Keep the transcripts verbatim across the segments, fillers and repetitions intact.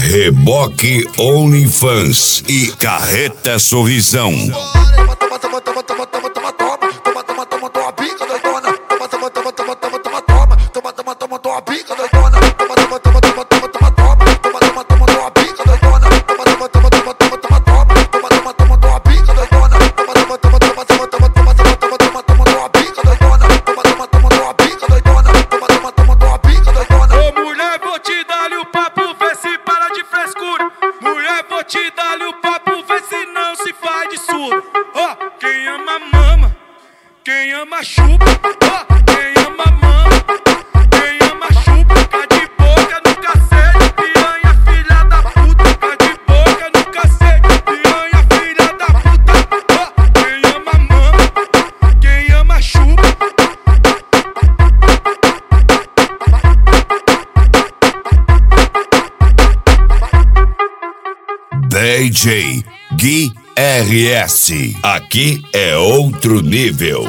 Reboque OnlyFans e Carreta Sorrisão. Te dá-lhe o papo, vê se não se faz de surdo. Ó, oh, quem ama mama, quem ama chupa. Ó, oh, quem ama mama, quem ama chupa. Fica de boca no cacete, piranha filha da puta. Fica de boca no cacete, piranha filha da puta. Ó, oh, quem ama mama, quem ama chupa. D J Gui R S. Aqui é outro nível.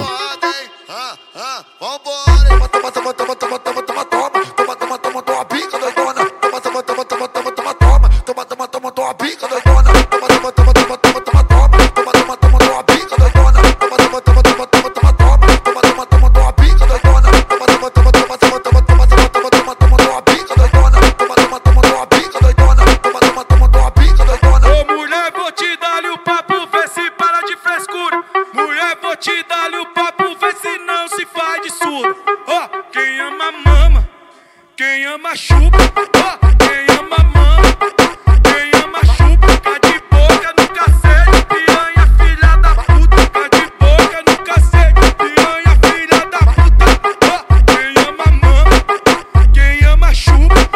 Te dá-lhe o papo, vê se não se faz de surdo. Ó, oh, quem ama mama, quem ama chupa. Ó, oh, quem ama mama, quem ama chupa. Fica de boca no cacete, piranha filha da puta. Fica de boca no cacete, piranha filha da puta. Ó, oh, quem ama mama, quem ama chupa.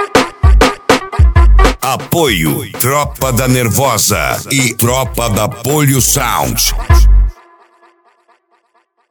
Apoio Tropa da Nervosa e Tropa da Polio Sound.